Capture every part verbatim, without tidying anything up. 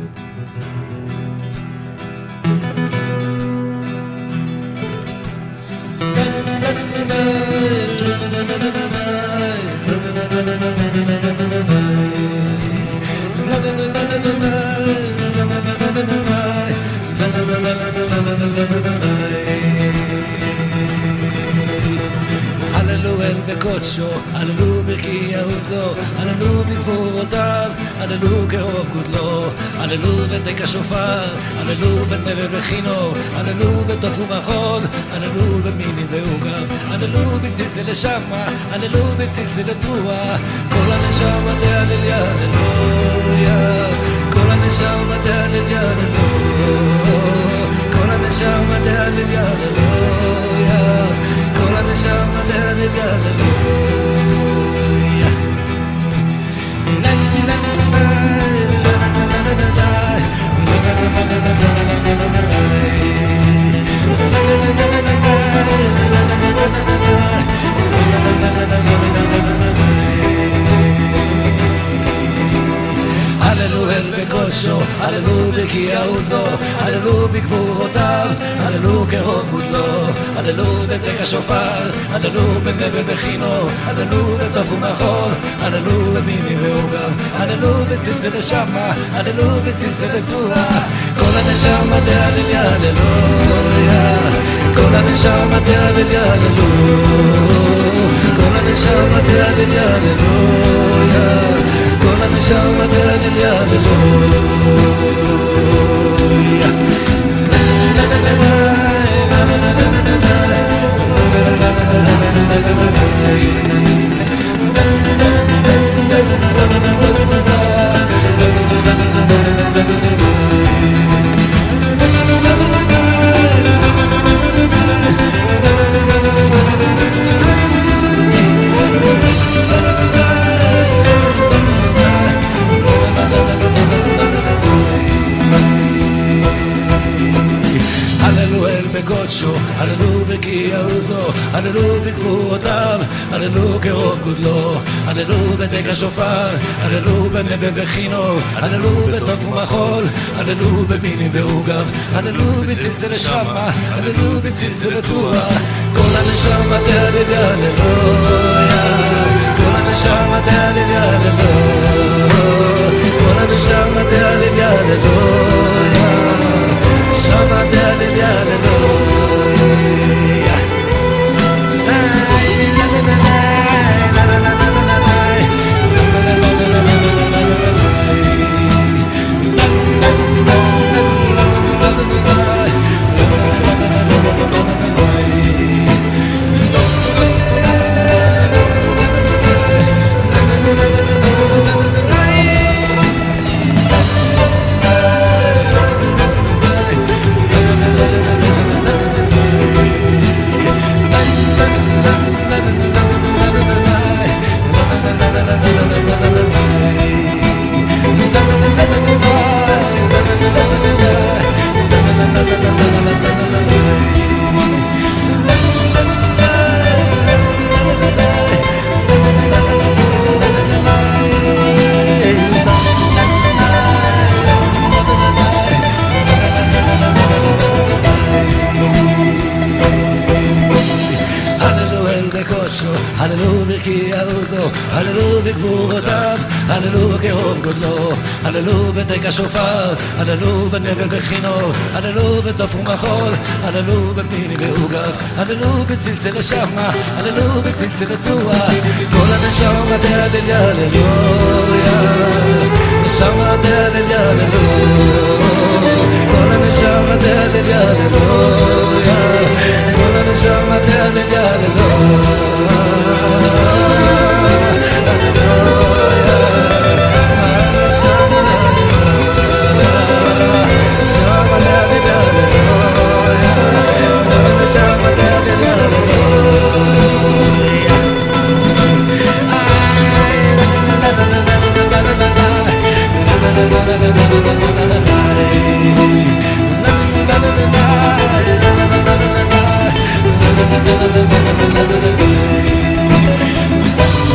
הללו אל בקודשו, הללו ברכי עוזו, הללו בגבורותיו, הללו כרוב גודלו, הללו בתק השופר, הללו בנבל בחינו, הללו בתוף ומחול, הללו במיני ועוגב, הללו בצלצל לשמה, הללו בצלצל לתרועה, כל הנשמה תהלל הללויה, כל הנשמה תהלל הללויה, כל הנשמה תהלל הללויה, כל הנשמה תהלל הללויה. הללו אל בקודשו, הללו ברכי עוזו, הללו בגבורותיו, הללו כרוב גודלו, הללו בתק השופר, הללו בנבל בחינו, הללו בתוף ומחול, הללו במיני ועוגב, הללו בצלצל לשמה, הללו בצלצל לתרועה, כל הנשמה תהלל הללויה, כל הנשמה תהלל הללויה, כל הנשמה תהלל הללויה, כל הנשמה תהלל הללויה. בקודשו, הללו ברכי עוזו, הללו בגבורותיו, הללו כרוב גודלו, הללו בתק השופר, הללו בנבל בחינו, הללו בתוף ומחול, הללו במיני ועוגב, הללו בצלצל לשמה, הללו בצלצל לתרועה, כל הנשמה תהלל הללויה, כל הנשמה תהלל הללויה, כל הנשמה תהלל הללויה, שמה תהלל הללויה. הללו ברכי עוזו, הללו בגבורותיו, הללו כרוב גודלו, הללו בתק השופר, הללו בנבל בחינו, הללו בתוף ומחול, הללו במיני ועוגב, הללו בצלצל לשמה, הללו בצלצל לתרועה, כל הנשמה תהלל הללויה, נשמה תהלל הללויה, כל הנשמה תהלל הללויה, כל הנשמה תהלל הללויה.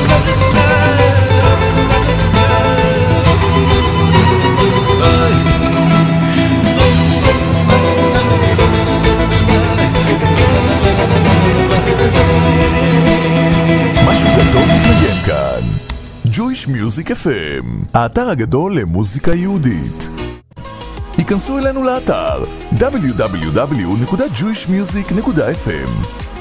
Bye. Jewish Music אף אם, האתר הגדול למוזיקה יהודית. היכנסו אלינו לאתר דאבליו דאבליו דאבליו נקודה ג'ויש מיוזיק נקודה אף אם.